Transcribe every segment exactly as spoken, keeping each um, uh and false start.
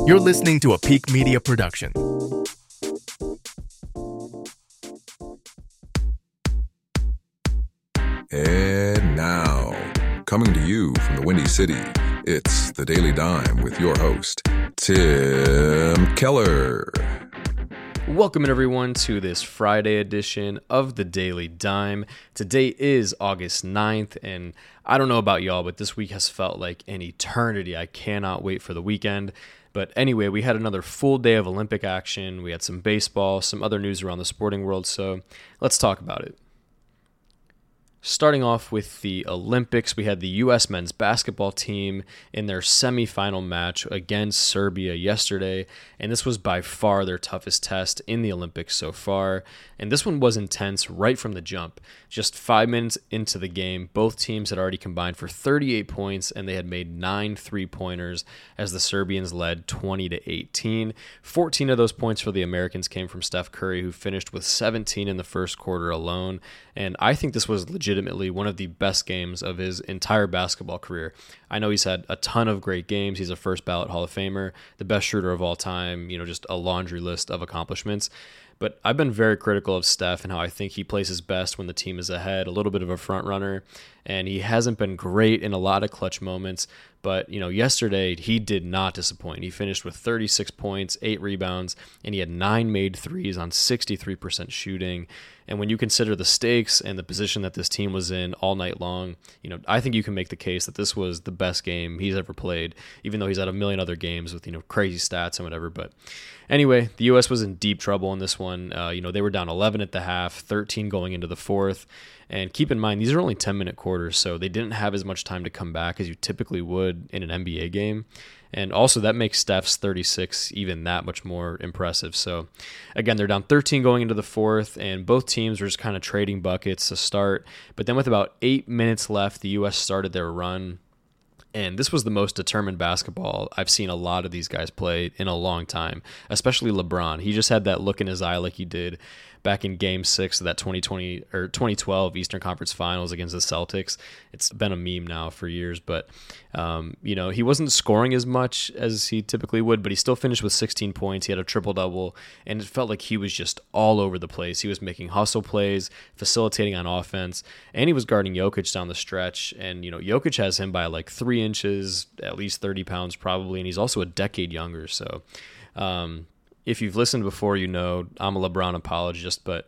You're listening to a Peak Media production. And now, coming to you from the Windy City, it's The Daily Dime with your host, Tim Keller. Welcome everyone to this Friday edition of The Daily Dime. Today is August ninth, and I don't know about y'all, but this week has felt like an eternity. I cannot wait for the weekend. But anyway, we had another full day of Olympic action. We had some baseball, some other news around the sporting world, so let's talk about it. Starting off with the Olympics, we had the U S men's basketball team in their semifinal match against Serbia yesterday, and this was by far their toughest test in the Olympics so far. And this one was intense right from the jump. Just five minutes into the game, both teams had already combined for thirty-eight points, and they had made nine three-pointers as the Serbians led twenty to eighteen. fourteen of those points for the Americans came from Steph Curry, who finished with seventeen in the first quarter alone. And I think this was legitimately one of the best games of his entire basketball career. I know he's had a ton of great games. He's a first ballot Hall of Famer, the best shooter of all time, you know, just a laundry list of accomplishments. But I've been very critical of Steph and how I think he plays his best when the team is ahead, a little bit of a front runner, and he hasn't been great in a lot of clutch moments. But, you know, yesterday he did not disappoint. He finished with thirty-six points, eight rebounds, and he had nine made threes on sixty-three percent shooting. And when you consider the stakes and the position that this team was in all night long, you know, I think you can make the case that this was the best game he's ever played, even though he's had a million other games with, you know, crazy stats and whatever. But anyway, the U S was in deep trouble in this one. Uh, you know, they were down eleven at the half, thirteen going into the fourth. And keep in mind, these are only ten-minute quarters, so they didn't have as much time to come back as you typically would in an N B A game. And also, that makes Steph's thirty-six even that much more impressive. So, again, they're down thirteen going into the fourth, and both teams were just kind of trading buckets to start. But then with about eight minutes left, the U S started their run. And this was the most determined basketball I've seen a lot of these guys play in a long time, especially LeBron. He just had that look in his eye like he did back in Game Six of that twenty twenty or twenty twelve Eastern Conference Finals against the Celtics. It's been a meme now for years, but um, you know, he wasn't scoring as much as he typically would, but he still finished with sixteen points. He had a triple double, and it felt like he was just all over the place. He was making hustle plays, facilitating on offense, and he was guarding Jokic down the stretch. And you know, Jokic has him by like three inches, at least thirty pounds probably, and he's also a decade younger. So. Um, If you've listened before, you know I'm a LeBron apologist, but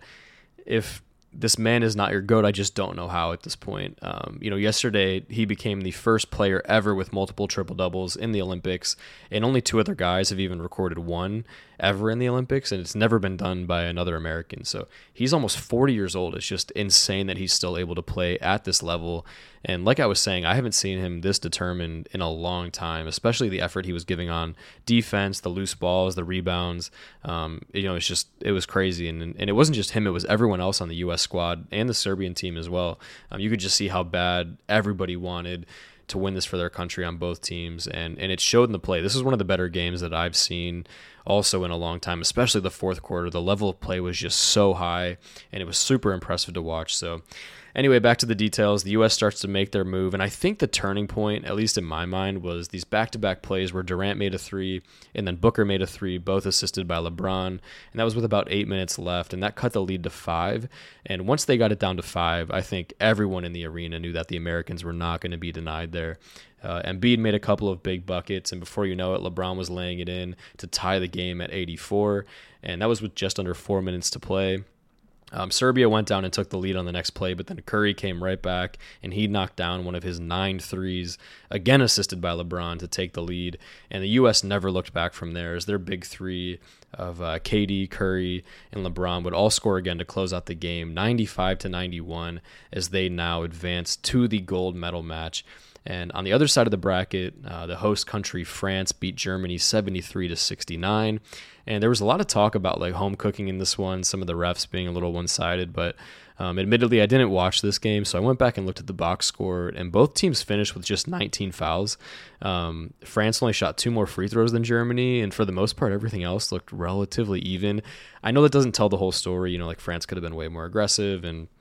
if this man is not your GOAT, I just don't know how at this point. Um, you know, yesterday he became the first player ever with multiple triple-doubles in the Olympics, and only two other guys have even recorded one ever in the Olympics, and it's never been done by another American. So he's almost forty years old. It's just insane that he's still able to play at this level. And like I was saying, I haven't seen him this determined in a long time, especially the effort he was giving on defense, the loose balls, the rebounds. Um, you know, it's just, it was crazy. And, and it wasn't just him, it was everyone else on the U S squad and the Serbian team as well. Um, you could just see how bad everybody wanted to win this for their country on both teams, and and it showed in the play. This is one of the better games that I've seen also in a long time, especially the fourth quarter. The level of play was just so high, and it was super impressive to watch. So anyway, back to the details. The U S starts to make their move, and I think the turning point, at least in my mind, was these back-to-back plays where Durant made a three and then Booker made a three, both assisted by LeBron, and that was with about eight minutes left, and that cut the lead to five. And once they got it down to five, I think everyone in the arena knew that the Americans were not going to be denied there. Uh, Embiid made a couple of big buckets, and before you know it, LeBron was laying it in to tie the game at eighty-four, and that was with just under four minutes to play. Um, Serbia went down and took the lead on the next play, but then Curry came right back, and he knocked down one of his nine threes, again assisted by LeBron, to take the lead. And the U S never looked back from there, as their big three of uh, K D, Curry, and LeBron would all score again to close out the game, ninety-five to ninety-one, as they now advance to the gold medal match. And on the other side of the bracket, uh, the host country France beat Germany seventy-three to sixty-nine. And there was a lot of talk about like home cooking in this one, some of the refs being a little one-sided, but um, admittedly I didn't watch this game, so I went back and looked at the box score, and both teams finished with just nineteen fouls. Um, France only shot two more free throws than Germany, and for the most part, everything else looked relatively even. I know that doesn't tell the whole story, you know, like France could have been way more aggressive, and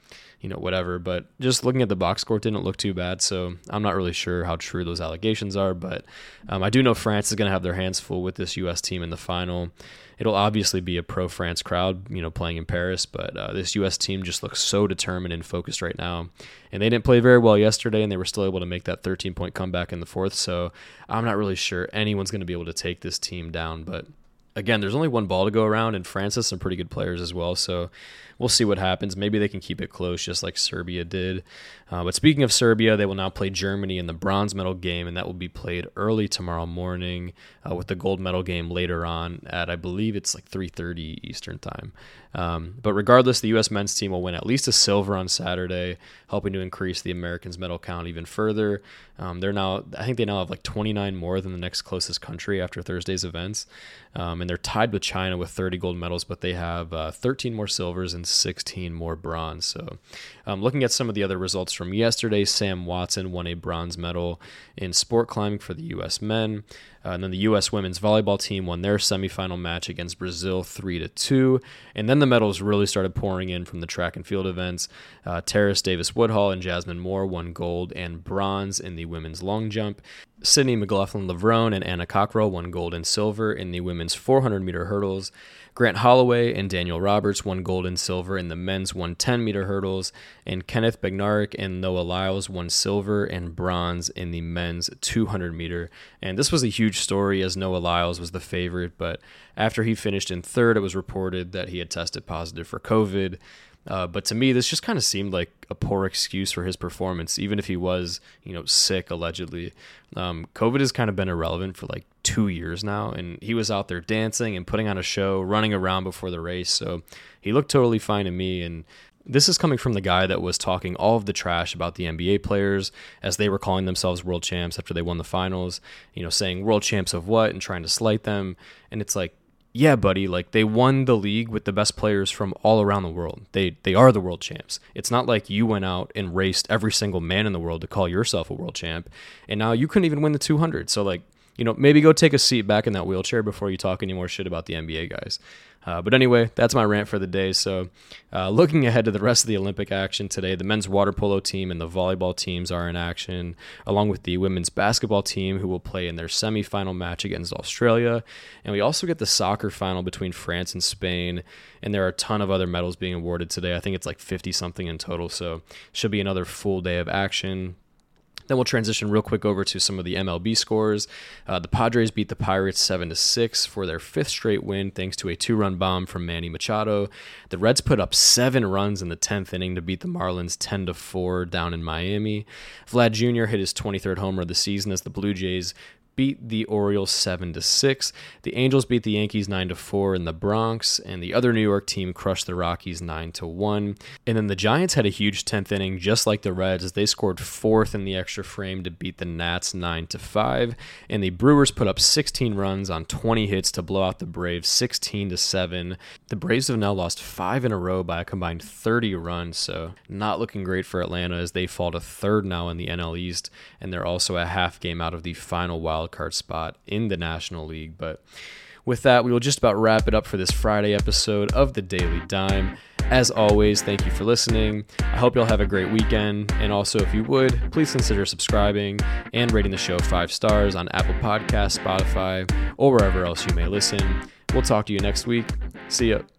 you know, whatever. But just looking at the box score, it didn't look too bad. So I'm not really sure how true those allegations are. But um, I do know France is going to have their hands full with this U S team in the final. It'll obviously be a pro-France crowd, you know, playing in Paris, but uh, this U S team just looks so determined and focused right now. And they didn't play very well yesterday, and they were still able to make that thirteen-point comeback in the fourth, so I'm not really sure anyone's going to be able to take this team down. But again, there's only one ball to go around, and France has some pretty good players as well, so we'll see what happens. Maybe they can keep it close just like Serbia did. Uh, but speaking of Serbia, they will now play Germany in the bronze medal game, and that will be played early tomorrow morning uh, with the gold medal game later on at, I believe it's like three thirty Eastern time. Um, but regardless, the U S men's team will win at least a silver on Saturday, helping to increase the Americans' medal count even further. Um, they're now, I think they now have like twenty-nine more than the next closest country after Thursday's events. Um, and they're tied with China with thirty gold medals, but they have uh, thirteen more silvers and sixteen more bronze. So um, looking at some of the other results from yesterday, Sam Watson won a bronze medal in sport climbing for the U S men. Uh, and then the U S women's volleyball team won their semifinal match against Brazil three to two. And then the medals really started pouring in from the track and field events. Uh, Terrace Davis Woodhull and Jasmine Moore won gold and bronze in the women's long jump. Sydney McLaughlin-Levrone and Anna Cockrell won gold and silver in the women's four hundred meter hurdles. Grant Holloway and Daniel Roberts won gold and silver in the men's one hundred ten meter hurdles, and Kenneth Bednarek and Noah Lyles won silver and bronze in the men's two hundred meter. And this was a huge story as Noah Lyles was the favorite, but after he finished in third, it was reported that he had tested positive for COVID. Uh, but to me, this just kind of seemed like a poor excuse for his performance, even if he was, you know, sick, allegedly. Um, COVID has kind of been irrelevant for like two years now, and he was out there dancing and putting on a show, running around before the race, so he looked totally fine to me. And this is coming from the guy that was talking all of the trash about the N B A players as they were calling themselves world champs after they won the finals, you know, saying world champs of what and trying to slight them. And it's like, yeah, buddy, like they won the league with the best players from all around the world. They they are the world champs. It's not like you went out and raced every single man in the world to call yourself a world champ, and now you couldn't even win the two hundred. So like, you know, maybe go take a seat back in that wheelchair before you talk any more shit about the N B A guys. Uh, but anyway, that's my rant for the day. So uh, looking ahead to the rest of the Olympic action today, the men's water polo team and the volleyball teams are in action, along with the women's basketball team, who will play in their semifinal match against Australia. And we also get the soccer final between France and Spain. And there are a ton of other medals being awarded today. I think it's like fifty-something in total. So should be another full day of action. Then we'll transition real quick over to some of the M L B scores. Uh, the Padres beat the Pirates seven to six for their fifth straight win thanks to a two-run bomb from Manny Machado. The Reds put up seven runs in the tenth inning to beat the Marlins ten to four down in Miami. Vlad Junior hit his twenty-third homer of the season as the Blue Jays beat the Orioles seven to six. The Angels beat the Yankees nine to four in the Bronx, and the other New York team crushed the Rockies nine to one. And then the Giants had a huge tenth inning, just like the Reds, as they scored fourth in the extra frame to beat the Nats nine to five. And the Brewers put up sixteen runs on twenty hits to blow out the Braves sixteen to seven. The Braves have now lost five in a row by a combined thirty runs, so not looking great for Atlanta as they fall to third now in the N L East, and they're also a half game out of the final wild card spot in the National League. But with that, we will just about wrap it up for this Friday episode of the Daily Dime. As always, thank you for listening. I hope you'll have a great weekend. And also, if you would, please consider subscribing and rating the show five stars on Apple Podcasts, Spotify, or wherever else you may listen. We'll talk to you next week. See ya.